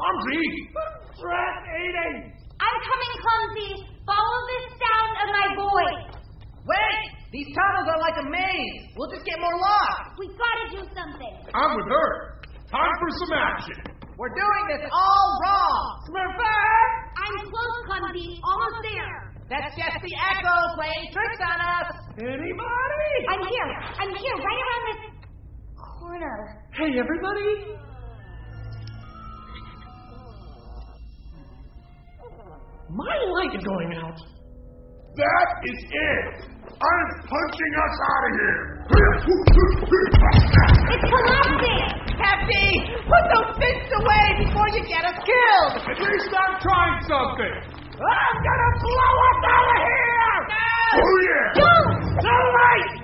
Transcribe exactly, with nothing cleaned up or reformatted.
Clumsy! Rat eating! I'm coming, Clumsy. Follow the sound of my voice. Wait! These tunnels are like a maze. We'll just get more lost. We gotta do something. I'm with her. Time for some action. We're doing this all wrong. Smurfer! I'm close, Clumsy. Almost there. That's just the Echo playing tricks on us. Anybody? I'm here. I'm here, right around this corner. Hey, everybody. My light is going out. That is it. I'm punching us out of here. It's collapsing! Hefty, put those fists away before you get us killed. At least I'm trying something. I'm gonna blow us out of here! No! Oh, yeah. Go! The light!